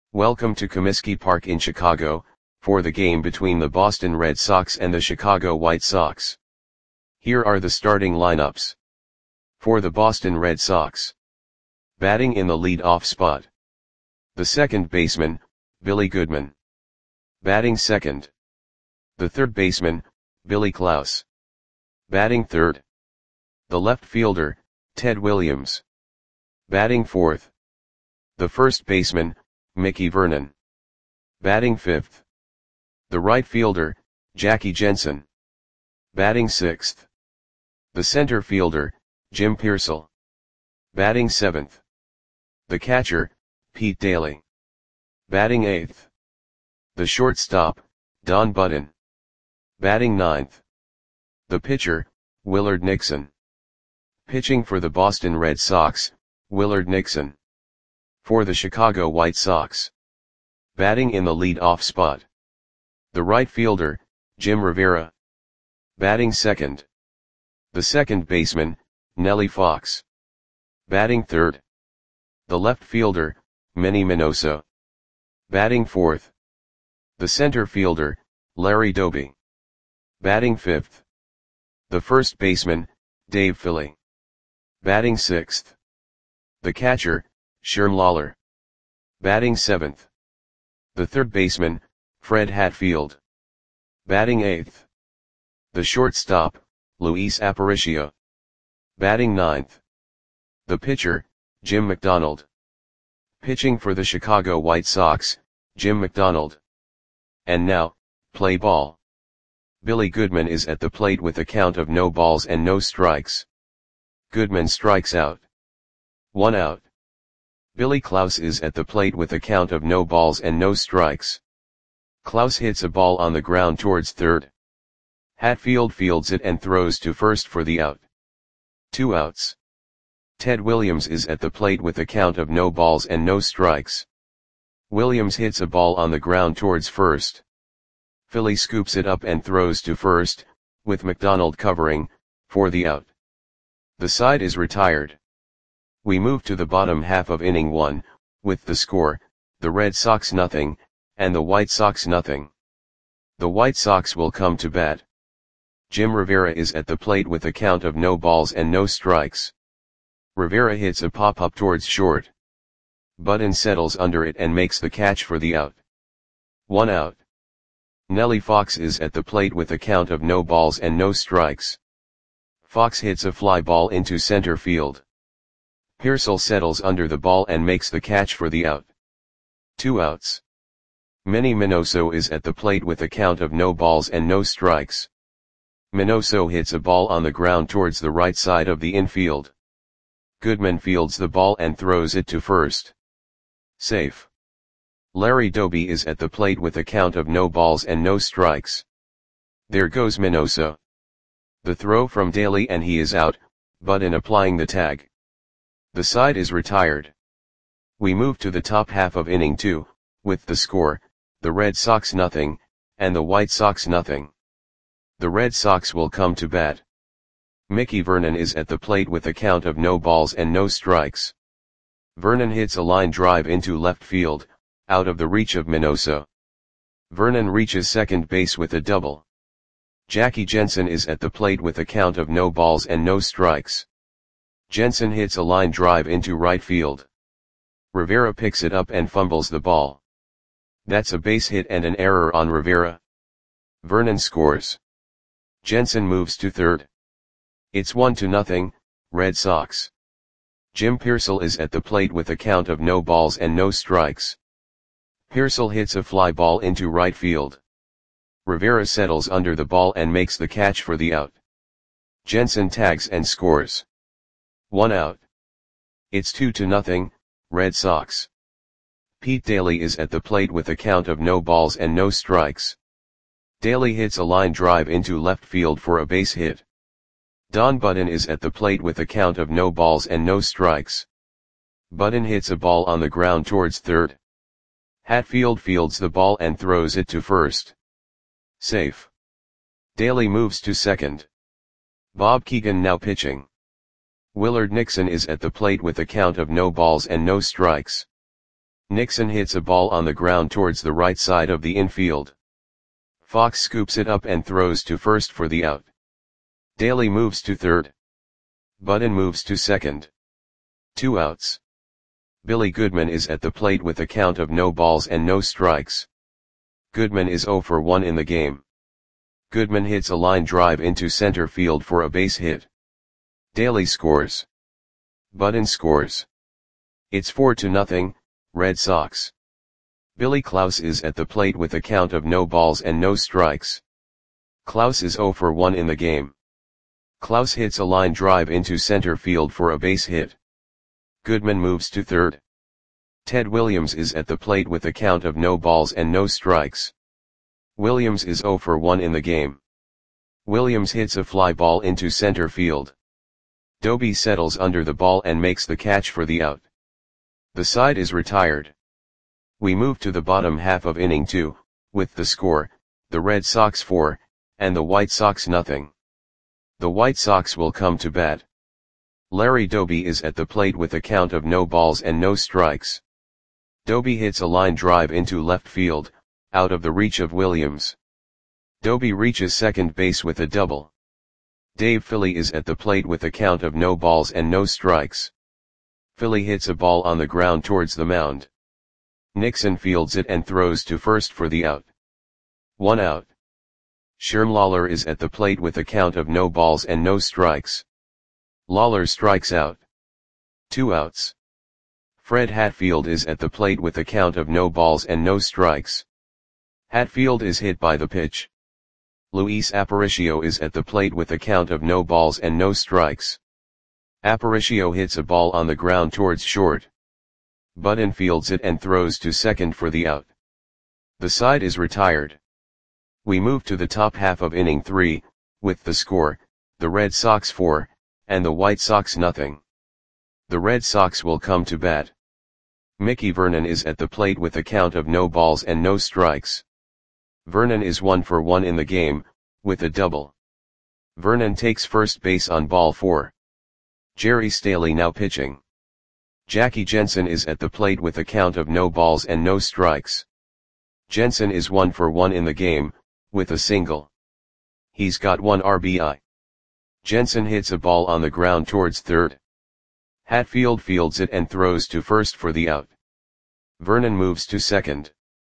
Welcome to Comiskey Park in Chicago, for the game between the Boston Red Sox and the Chicago White Sox. Here are the starting lineups. For the Boston Red Sox. Batting in the lead-off spot. The second baseman, Billy Goodman. Batting second. The third baseman, Billy Klaus. Batting third. The left fielder, Ted Williams. Batting fourth. The first baseman, Mickey Vernon. Batting fifth. The right fielder, Jackie Jensen. Batting sixth. The center fielder, Jim Piersall. Batting seventh. The catcher, Pete Daly. Batting eighth. The shortstop, Don Budden. Batting ninth. The pitcher, Willard Nixon. Pitching for the Boston Red Sox, Willard Nixon. For the Chicago White Sox. Batting in the lead-off spot. The right fielder, Jim Rivera. Batting second. The second baseman, Nellie Fox. Batting third. The left fielder, Manny Minoso. Batting fourth. The center fielder, Larry Doby. Batting fifth. The first baseman, Dave Philly. Batting sixth. The catcher, Sherm Lawler. Batting seventh. The third baseman, Fred Hatfield. Batting eighth. The shortstop, Luis Aparicio. Batting ninth. The pitcher, Jim McDonald. Pitching for the Chicago White Sox, Jim McDonald. And now, play ball. Billy Goodman is at the plate with a count of no balls and no strikes. Goodman strikes out. 1 out. Billy Klaus is at the plate with a count of no balls and no strikes. Klaus hits a ball on the ground towards third. Hatfield fields it and throws to first for the out. 2 outs. Ted Williams is at the plate with a count of no balls and no strikes. Williams hits a ball on the ground towards first. Philly scoops it up and throws to first, with McDonald covering, for the out. The side is retired. We move to the bottom half of inning 1, with the score, the Red Sox nothing, and the White Sox nothing. The White Sox will come to bat. Jim Rivera is at the plate with a count of no balls and no strikes. Rivera hits a pop-up towards short. Budden settles under it and makes the catch for the out. 1 out. Nellie Fox is at the plate with a count of no balls and no strikes. Fox hits a fly ball into center field. Piersall settles under the ball and makes the catch for the out. 2 outs. Manny Minoso is at the plate with a count of no balls and no strikes. Minoso hits a ball on the ground towards the right side of the infield. Goodman fields the ball and throws it to first. Safe. Larry Doby is at the plate with a count of no balls and no strikes. There goes Minoso. The throw from Daly and he is out, Budden applying the tag. The side is retired. We move to the top half of inning 2, with the score, the Red Sox nothing, and the White Sox nothing. The Red Sox will come to bat. Mickey Vernon is at the plate with a count of no balls and no strikes. Vernon hits a line drive into left field, out of the reach of Minoso. Vernon reaches second base with a double. Jackie Jensen is at the plate with a count of no balls and no strikes. Jensen hits a line drive into right field. Rivera picks it up and fumbles the ball. That's a base hit and an error on Rivera. Vernon scores. Jensen moves to third. It's 1-0, Red Sox. Jim Piersall is at the plate with a count of no balls and no strikes. Piersall hits a fly ball into right field. Rivera settles under the ball and makes the catch for the out. Jensen tags and scores. 1 out. It's 2-0, Red Sox. Pete Daly is at the plate with a count of no balls and no strikes. Daly hits a line drive into left field for a base hit. Don Budden is at the plate with a count of no balls and no strikes. Budden hits a ball on the ground towards third. Hatfield fields the ball and throws it to first. Safe. Daly moves to second. Bob Keegan now pitching. Willard Nixon is at the plate with a count of no balls and no strikes. Nixon hits a ball on the ground towards the right side of the infield. Fox scoops it up and throws to first for the out. Daly moves to third. Budden moves to second. 2 outs. Billy Goodman is at the plate with a count of no balls and no strikes. Goodman is 0 for 1 in the game. Goodman hits a line drive into center field for a base hit. Daly scores. Budden scores. It's 4-0, Red Sox. Billy Klaus is at the plate with a count of no balls and no strikes. Klaus is 0 for 1 in the game. Klaus hits a line drive into center field for a base hit. Goodman moves to third. Ted Williams is at the plate with a count of no balls and no strikes. Williams is 0 for 1 in the game. Williams hits a fly ball into center field. Doby settles under the ball and makes the catch for the out. The side is retired. We move to the bottom half of inning 2, with the score, the Red Sox 4, and the White Sox nothing. The White Sox will come to bat. Larry Doby is at the plate with a count of no balls and no strikes. Doby hits a line drive into left field, out of the reach of Williams. Doby reaches second base with a double. Dave Philly is at the plate with a count of no balls and no strikes. Philly hits a ball on the ground towards the mound. Nixon fields it and throws to first for the out. 1 out. Sherm Lawler is at the plate with a count of no balls and no strikes. Lawler strikes out. 2 outs. Fred Hatfield is at the plate with a count of no balls and no strikes. Hatfield is hit by the pitch. Luis Aparicio is at the plate with a count of no balls and no strikes. Aparicio hits a ball on the ground towards short. Budden fields it and throws to second for the out. The side is retired. We move to the top half of inning 3, with the score, the Red Sox 4, and the White Sox nothing. The Red Sox will come to bat. Mickey Vernon is at the plate with a count of no balls and no strikes. Vernon is 1 for 1 in the game, with a double. Vernon takes first base on ball 4. Jerry Staley now pitching. Jackie Jensen is at the plate with a count of no balls and no strikes. Jensen is 1 for 1 in the game, with a single. He's got 1 RBI. Jensen hits a ball on the ground towards third. Hatfield fields it and throws to first for the out. Vernon moves to second.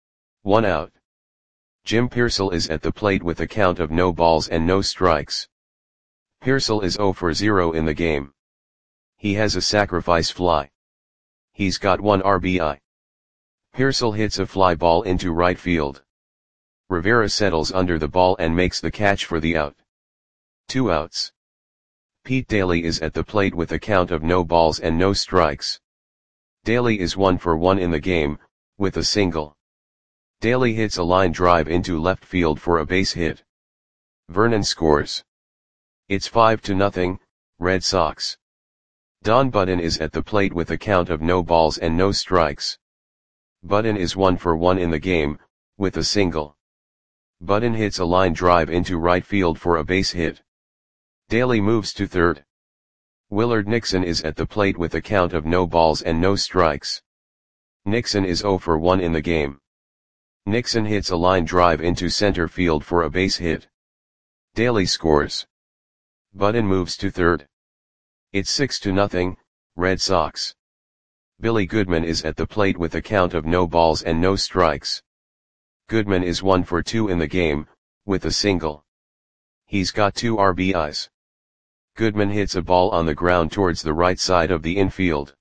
1 out. Jim Pearsall is at the plate with a count of no balls and no strikes. Pearsall is 0 for 0 in the game. He has a sacrifice fly. He's got 1 RBI. Pearsall hits a fly ball into right field. Rivera settles under the ball and makes the catch for the out. 2 outs. Pete Daly is at the plate with a count of no balls and no strikes. Daly is 1 for 1 in the game, with a single. Daly hits a line drive into left field for a base hit. Vernon scores. It's 5-0, Red Sox. Don Budden is at the plate with a count of no balls and no strikes. Budden is 1 for 1 in the game, with a single. Budden hits a line drive into right field for a base hit. Daly moves to third. Willard Nixon is at the plate with a count of no balls and no strikes. Nixon is 0 for 1 in the game. Nixon hits a line drive into center field for a base hit. Daly scores. Budden moves to third. It's 6-0, Red Sox. Billy Goodman is at the plate with a count of no balls and no strikes. Goodman is 1 for 2 in the game, with a single. He's got 2 RBIs. Goodman hits a ball on the ground towards the right side of the infield.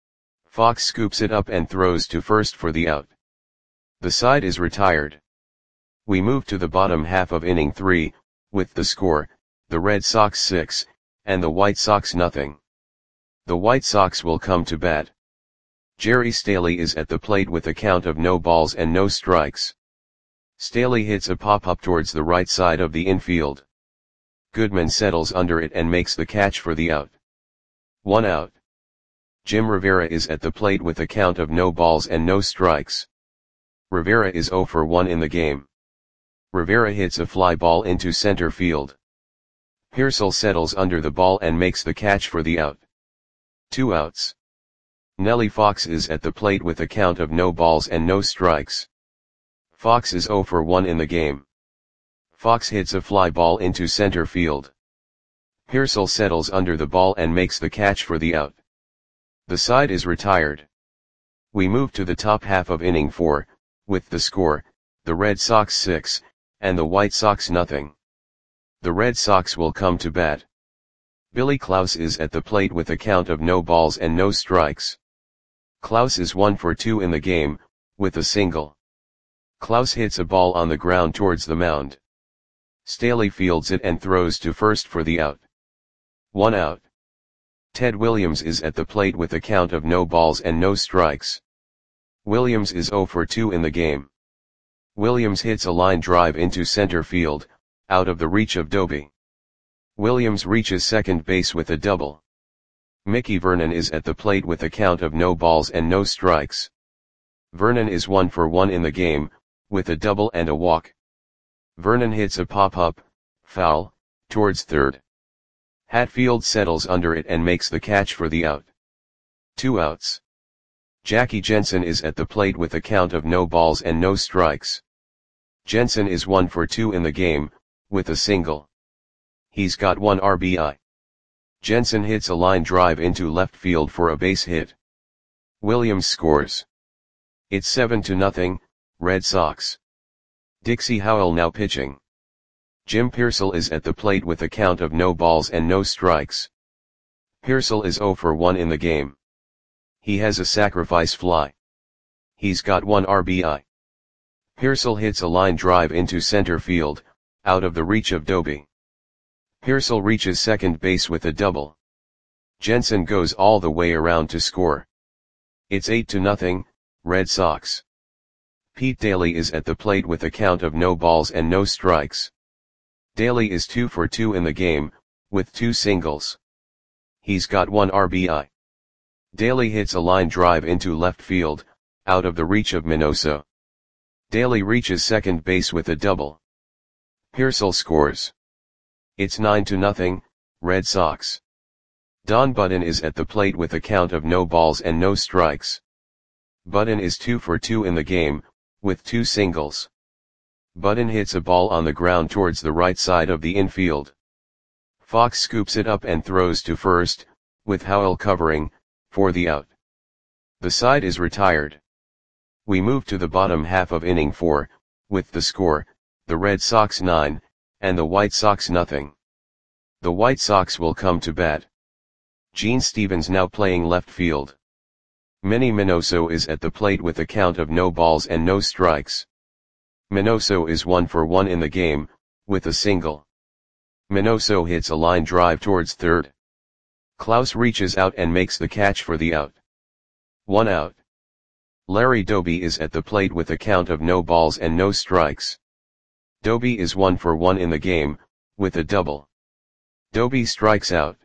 Fox scoops it up and throws to first for the out. The side is retired. We move to the bottom half of inning 3, with the score, the Red Sox 6, and the White Sox nothing. The White Sox will come to bat. Jerry Staley is at the plate with a count of no balls and no strikes. Staley hits a pop-up towards the right side of the infield. Goodman settles under it and makes the catch for the out. 1 out. Jim Rivera is at the plate with a count of no balls and no strikes. Rivera is 0 for 1 in the game. Rivera hits a fly ball into center field. Pearsall settles under the ball and makes the catch for the out. 2 outs. Nellie Fox is at the plate with a count of no balls and no strikes. Fox is 0 for 1 in the game. Fox hits a fly ball into center field. Pearsall settles under the ball and makes the catch for the out. The side is retired. We move to the top half of inning 4, with the score, the Red Sox 6, and the White Sox nothing. The Red Sox will come to bat. Billy Klaus is at the plate with a count of no balls and no strikes. Klaus is 1 for 2 in the game, with a single. Klaus hits a ball on the ground towards the mound. Staley fields it and throws to first for the out. 1 out. Ted Williams is at the plate with a count of no balls and no strikes. Williams is 0 for 2 in the game. Williams hits a line drive into center field, out of the reach of Doby. Williams reaches second base with a double. Mickey Vernon is at the plate with a count of no balls and no strikes. Vernon is 1 for 1 in the game, with a double and a walk. Vernon hits a pop-up, foul, towards third. Hatfield settles under it and makes the catch for the out. 2 outs. Jackie Jensen is at the plate with a count of no balls and no strikes. Jensen is 1 for 2 in the game, with a single. He's got 1 RBI. Jensen hits a line drive into left field for a base hit. Williams scores. It's 7-0, Red Sox. Dixie Howell now pitching. Jim Pearsall is at the plate with a count of no balls and no strikes. Pearsall is 0 for 1 in the game. He has a sacrifice fly. He's got 1 RBI. Pearsall hits a line drive into center field, out of the reach of Doby. Pearsall reaches second base with a double. Jensen goes all the way around to score. It's 8-0, Red Sox. Pete Daly is at the plate with a count of no balls and no strikes. Daly is 2 for 2 in the game, with 2 singles. He's got 1 RBI. Daly hits a line drive into left field, out of the reach of Minoso. Daly reaches second base with a double. Pearsall scores. It's 9-0, Red Sox. Don Budden is at the plate with a count of no balls and no strikes. Budden is 2 for 2 in the game, with 2 singles. Budden hits a ball on the ground towards the right side of the infield. Fox scoops it up and throws to first, with Howell covering, for the out. The side is retired. We move to the bottom half of inning 4, with the score, the Red Sox 9, and the White Sox nothing. The White Sox will come to bat. Gene Stevens now playing left field. Manny Minoso is at the plate with a count of no balls and no strikes. Minoso is 1 for 1 in the game, with a single. Minoso hits a line drive towards third. Klaus reaches out and makes the catch for the out. 1 out. Larry Doby is at the plate with a count of no balls and no strikes. Doby is 1 for 1 in the game, with a double. Doby strikes out.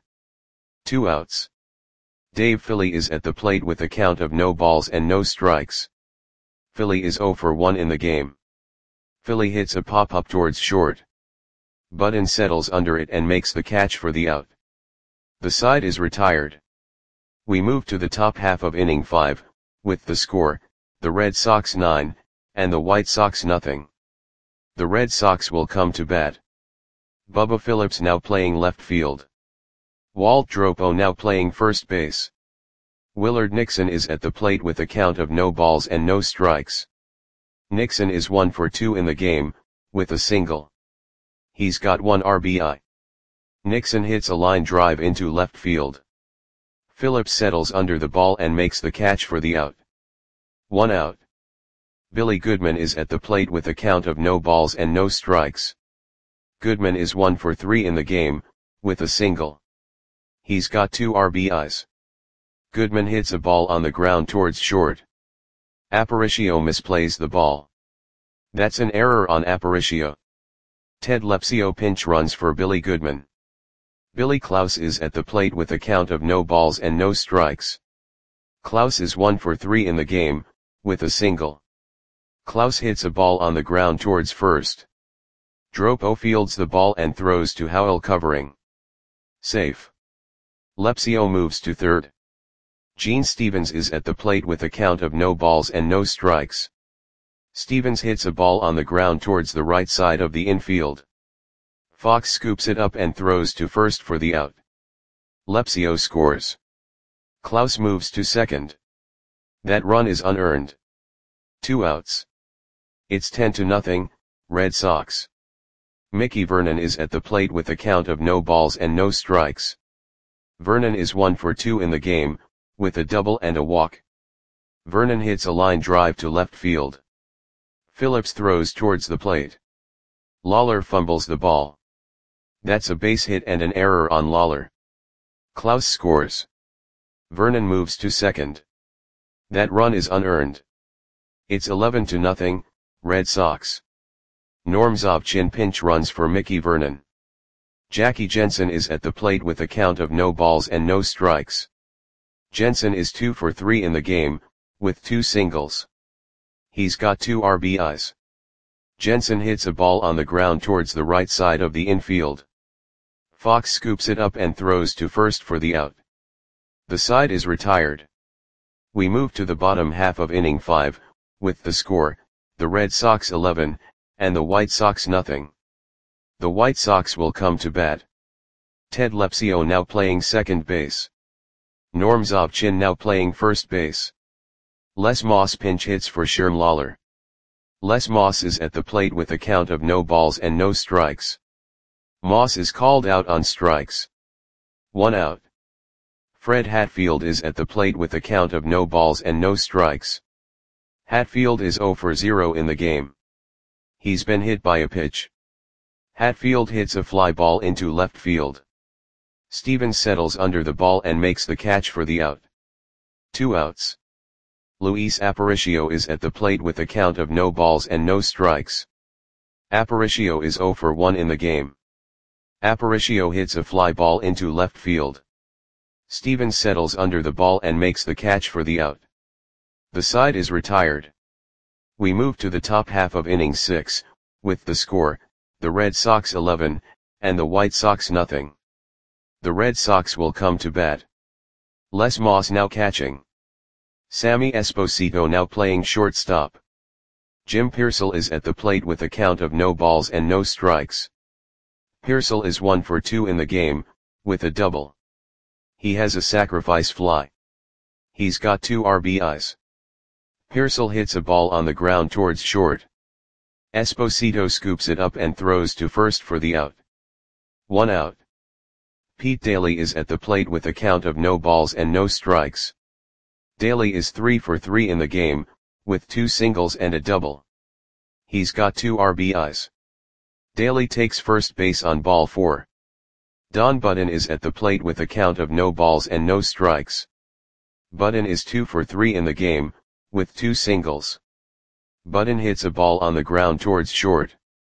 2 outs. Dave Philly is at the plate with a count of no balls and no strikes. Philly is 0 for 1 in the game. Philly hits a pop-up towards short. Budden settles under it and makes the catch for the out. The side is retired. We move to the top half of inning 5, with the score, the Red Sox 9, and the White Sox nothing. The Red Sox will come to bat. Bubba Phillips now playing left field. Walt Dropo now playing first base. Willard Nixon is at the plate with a count of no balls and no strikes. Nixon is 1 for 2 in the game, with a single. He's got 1 RBI. Nixon hits a line drive into left field. Phillips settles under the ball and makes the catch for the out. 1 out. Billy Goodman is at the plate with a count of no balls and no strikes. Goodman is 1 for 3 in the game, with a single. He's got 2 RBIs. Goodman hits a ball on the ground towards short. Aparicio misplays the ball. That's an error on Aparicio. Ted Lepsio pinch runs for Billy Goodman. Billy Klaus is at the plate with a count of no balls and no strikes. Klaus is 1 for 3 in the game, with a single. Klaus hits a ball on the ground towards first. Dropo fields the ball and throws to Howell covering. Safe. Lepsio moves to third. Gene Stevens is at the plate with a count of no balls and no strikes. Stevens hits a ball on the ground towards the right side of the infield. Fox scoops it up and throws to first for the out. Lepsio scores. Klaus moves to second. That run is unearned. 2 outs. It's 10-0, Red Sox. Mickey Vernon is at the plate with a count of no balls and no strikes. Vernon is 1 for 2 in the game, with a double and a walk. Vernon hits a line drive to left field. Phillips throws towards the plate. Lawler fumbles the ball. That's a base hit and an error on Lawler. Klaus scores. Vernon moves to second. That run is unearned. It's 11-0, Red Sox. Norm Zobchin pinch runs for Mickey Vernon. Jackie Jensen is at the plate with a count of no balls and no strikes. Jensen is 2 for 3 in the game, with 2 singles. He's got 2 RBIs. Jensen hits a ball on the ground towards the right side of the infield. Fox scoops it up and throws to first for the out. The side is retired. We move to the bottom half of inning 5, with the score, the Red Sox 11, and the White Sox nothing. The White Sox will come to bat. Ted Lepsio now playing second base. Norm Zobchin now playing first base. Les Moss pinch hits for Sherm Lawler. Les Moss is at the plate with a count of no balls and no strikes. Moss is called out on strikes. 1 out. Fred Hatfield is at the plate with a count of no balls and no strikes. Hatfield is 0 for 0 in the game. He's been hit by a pitch. Hatfield hits a fly ball into left field. Stevens settles under the ball and makes the catch for the out. 2 outs. Luis Aparicio is at the plate with a count of no balls and no strikes. Aparicio is 0 for 1 in the game. Aparicio hits a fly ball into left field. Stevens settles under the ball and makes the catch for the out. The side is retired. We move to the top half of inning 6, with the score, the Red Sox 11, and the White Sox nothing. The Red Sox will come to bat. Les Moss now catching. Sammy Esposito now playing shortstop. Jim Piersall is at the plate with a count of no balls and no strikes. Piersall is 1 for 2 in the game, with a double. He has a sacrifice fly. He's got 2 RBIs. Piersall hits a ball on the ground towards short. Esposito scoops it up and throws to first for the out. 1 out. Pete Daly is at the plate with a count of no balls and no strikes. Daly is 3 for 3 in the game, with 2 singles and a double. He's got 2 RBIs. Daly takes first base on ball 4. Don Budden is at the plate with a count of no balls and no strikes. Budden is 2 for 3 in the game, with 2 singles. Budden hits a ball on the ground towards short.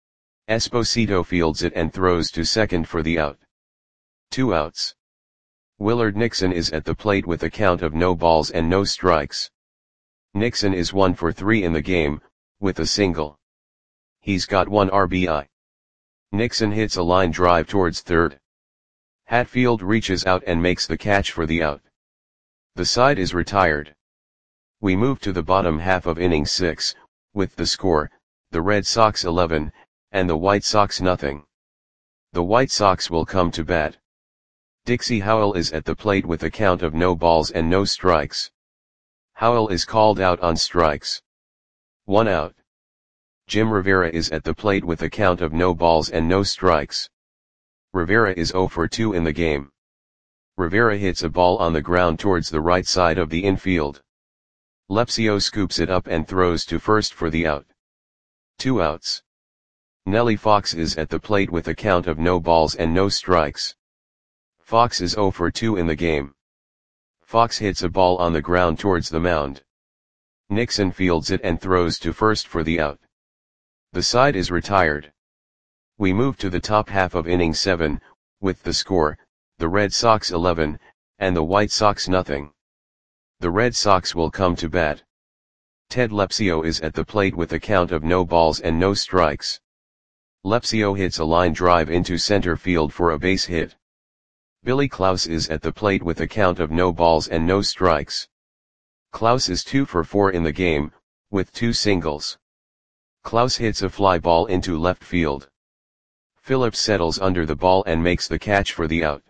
Esposito fields it and throws to second for the out. 2 outs. Willard Nixon is at the plate with a count of no balls and no strikes. Nixon is 1 for 3 in the game, with a single. He's got 1 RBI. Nixon hits a line drive towards third. Hatfield reaches out and makes the catch for the out. The side is retired. We move to the bottom half of inning 6, with the score, the Red Sox 11, and the White Sox nothing. The White Sox will come to bat. Dixie Howell is at the plate with a count of no balls and no strikes. Howell is called out on strikes. 1 out. Jim Rivera is at the plate with a count of no balls and no strikes. Rivera is 0 for 2 in the game. Rivera hits a ball on the ground towards the right side of the infield. Lepsio scoops it up and throws to first for the out. 2 outs. Nellie Fox is at the plate with a count of no balls and no strikes. Fox is 0 for 2 in the game. Fox hits a ball on the ground towards the mound. Nixon fields it and throws to first for the out. The side is retired. We move to the top half of inning 7, with the score, the Red Sox 11, and the White Sox nothing. The Red Sox will come to bat. Ted Lepsio is at the plate with a count of no balls and no strikes. Lepsio hits a line drive into center field for a base hit. Billy Klaus is at the plate with a count of no balls and no strikes. Klaus is 2 for 4 in the game, with 2 singles. Klaus hits a fly ball into left field. Phillips settles under the ball and makes the catch for the out.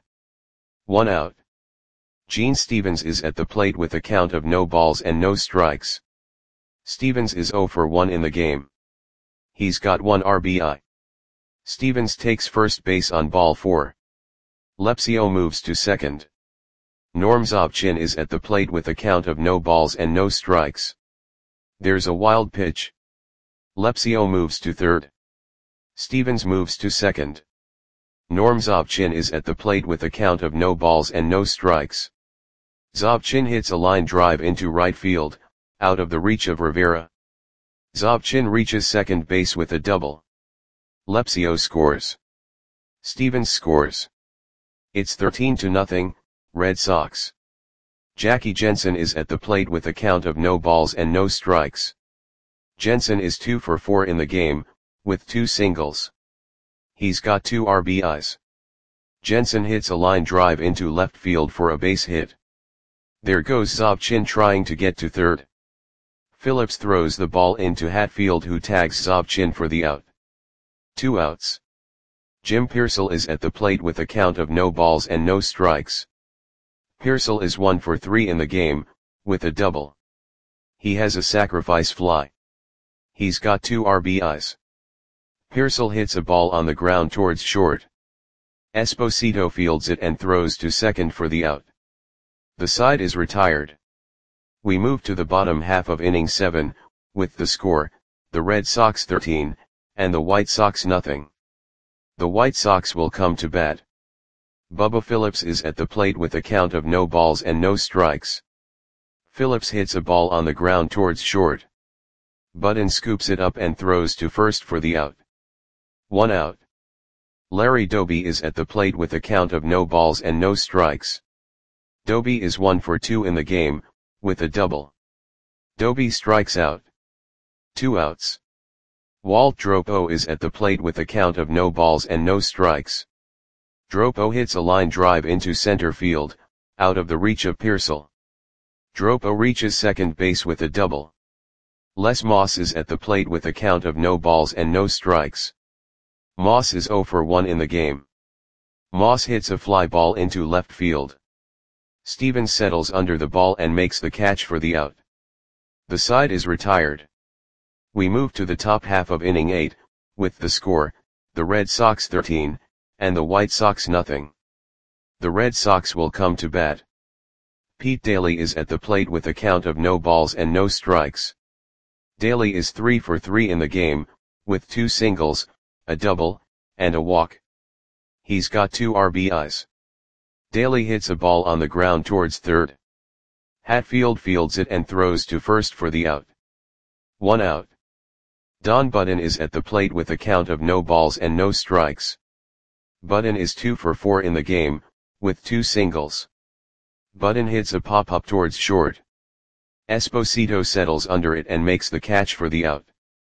1 out. Gene Stevens is at the plate with a count of no balls and no strikes. Stevens is 0 for 1 in the game. He's got 1 RBI. Stevens takes first base on ball 4. Lepsio moves to second. Norm Zobchin is at the plate with a count of no balls and no strikes. There's a wild pitch. Lepsio moves to third. Stevens moves to second. Norm Zobchin is at the plate with a count of no balls and no strikes. Zobchin hits a line drive into right field, out of the reach of Rivera. Zobchin reaches second base with a double. Lepsio scores. Stevens scores. It's 13-0, Red Sox. Jackie Jensen is at the plate with a count of no balls and no strikes. Jensen is 2 for 4 in the game, with 2 singles. He's got 2 RBIs. Jensen hits a line drive into left field for a base hit. There goes Zobchin trying to get to third. Phillips throws the ball into Hatfield, who tags Zobchin for the out. 2 outs. Jim Piersall is at the plate with a count of no balls and no strikes. Piersall is 1 for 3 in the game, with a double. He has a sacrifice fly. He's got 2 RBIs. Piersall hits a ball on the ground towards short. Esposito fields it and throws to second for the out. The side is retired. We move to the bottom half of inning 7, with the score, the Red Sox 13, and the White Sox nothing. The White Sox will come to bat. Bubba Phillips is at the plate with a count of no balls and no strikes. Phillips hits a ball on the ground towards short. Budden scoops it up and throws to first for the out. 1 out. Larry Doby is at the plate with a count of no balls and no strikes. Doby is 1 for 2 in the game, with a double. Doby strikes out. 2 outs. Walt Dropo is at the plate with a count of no balls and no strikes. Dropo hits a line drive into center field, out of the reach of Piersall. Dropo reaches second base with a double. Les Moss is at the plate with a count of no balls and no strikes. Moss is 0 for 1 in the game. Moss hits a fly ball into left field. Stevens settles under the ball and makes the catch for the out. The side is retired. We move to the top half of inning 8, with the score, the Red Sox 13, and the White Sox nothing. The Red Sox will come to bat. Pete Daly is at the plate with a count of no balls and no strikes. Daly is 3 for 3 in the game, with 2 singles, a double, and a walk. He's got 2 RBIs. Daly hits a ball on the ground towards third. Hatfield fields it and throws to first for the out. 1 out. Don Budden is at the plate with a count of no balls and no strikes. Budden is 2 for 4 in the game, with 2 singles. Budden hits a pop-up towards short. Esposito settles under it and makes the catch for the out.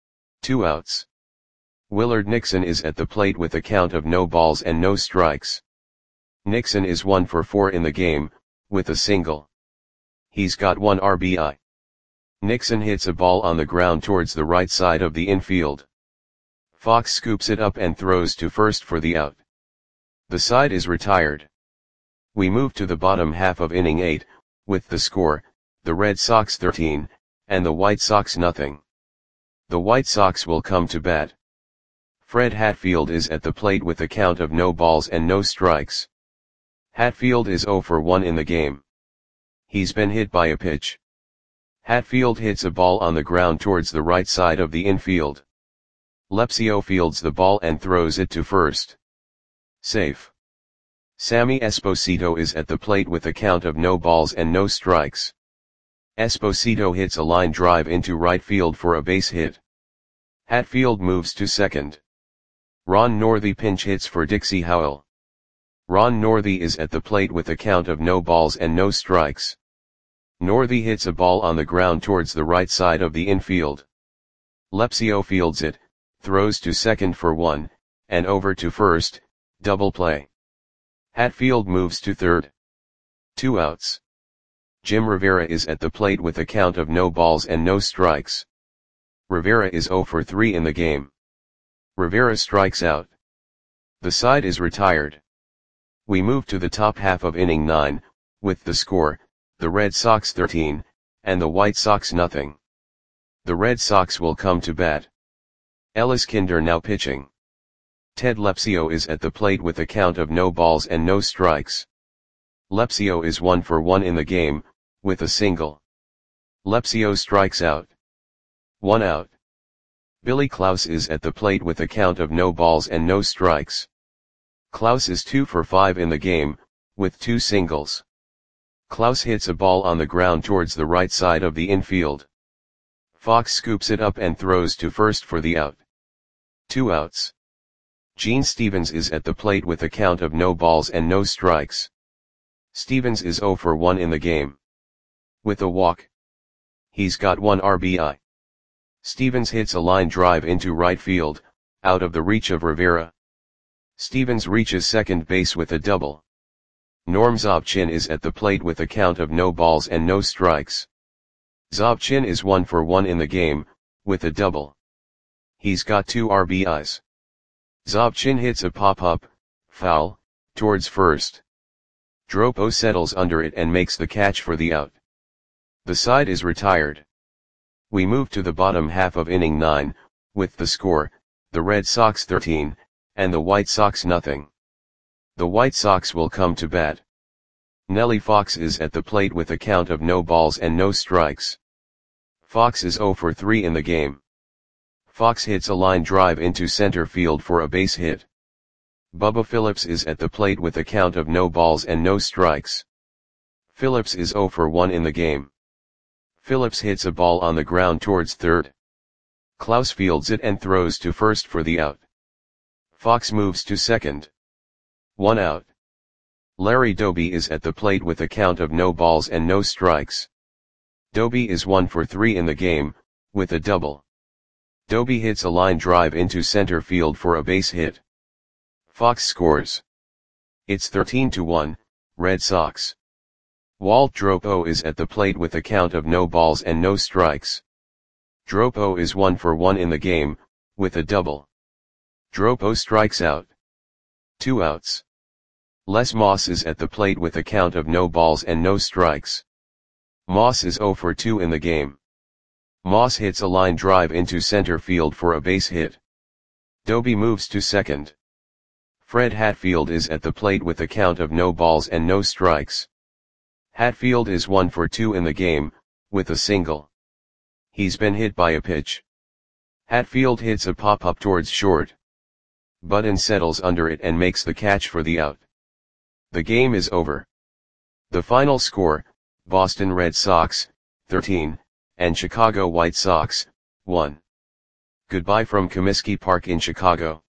2 outs. Willard Nixon is at the plate with a count of no balls and no strikes. Nixon is 1 for 4 in the game, with a single. He's got 1 RBI. Nixon hits a ball on the ground towards the right side of the infield. Fox scoops it up and throws to first for the out. The side is retired. We move to the bottom half of inning 8, with the score, the Red Sox 13, and the White Sox nothing. The White Sox will come to bat. Fred Hatfield is at the plate with a count of no balls and no strikes. Hatfield is 0 for 1 in the game. He's been hit by a pitch. Hatfield hits a ball on the ground towards the right side of the infield. Lepsio fields the ball and throws it to first. Safe. Sammy Esposito is at the plate with a count of no balls and no strikes. Esposito hits a line drive into right field for a base hit. Hatfield moves to second. Ron Northey pinch hits for Dixie Howell. Ron Northey is at the plate with a count of no balls and no strikes. Northey hits a ball on the ground towards the right side of the infield. Lepsio fields it, throws to second for 1, and over to first, double play. Hatfield moves to third. 2 outs. Jim Rivera is at the plate with a count of no balls and no strikes. Rivera is 0 for 3 in the game. Rivera strikes out. The side is retired. We move to the top half of inning 9, with the score, the Red Sox 13, and the White Sox nothing. The Red Sox will come to bat. Ellis Kinder now pitching. Ted Lepsio is at the plate with a count of no balls and no strikes. Lepsio is 1 for 1 in the game, with a single. Lepsio strikes out. 1 out. Billy Klaus is at the plate with a count of no balls and no strikes. Klaus is 2 for 5 in the game, with 2 singles. Klaus hits a ball on the ground towards the right side of the infield. Fox scoops it up and throws to first for the out. 2 outs. Gene Stevens is at the plate with a count of no balls and no strikes. Stevens is 0 for 1 in the game. With a walk. He's got 1 RBI. Stevens hits a line drive into right field, out of the reach of Rivera. Stevens reaches second base with a double. Norm Zobchin is at the plate with a count of no balls and no strikes. Zobchin is 1 for 1 in the game, with a double. He's got 2 RBIs. Zobchin hits a pop-up, foul, towards first. Dropo settles under it and makes the catch for the out. The side is retired. We move to the bottom half of inning 9, with the score, the Red Sox 13, and the White Sox nothing. The White Sox will come to bat. Nellie Fox is at the plate with a count of no balls and no strikes. Fox is 0 for 3 in the game. Fox hits a line drive into center field for a base hit. Bubba Phillips is at the plate with a count of no balls and no strikes. Phillips is 0 for 1 in the game. Phillips hits a ball on the ground towards third. Klaus fields it and throws to first for the out. Fox moves to second. 1 out. Larry Doby is at the plate with a count of no balls and no strikes. Doby is 1 for 3 in the game, with a double. Doby hits a line drive into center field for a base hit. Fox scores. It's 13-1, Red Sox. Walt Dropo is at the plate with a count of no balls and no strikes. Dropo is 1 for 1 in the game, with a double. Dropo strikes out. 2 outs. Les Moss is at the plate with a count of no balls and no strikes. Moss is 0 for 2 in the game. Moss hits a line drive into center field for a base hit. Doby moves to second. Fred Hatfield is at the plate with a count of no balls and no strikes. Hatfield is 1 for 2 in the game, with a single. He's been hit by a pitch. Hatfield hits a pop-up towards short. Button settles under it and makes the catch for the out. The game is over. The final score, Boston Red Sox, 13, and Chicago White Sox, 1. Goodbye from Comiskey Park in Chicago.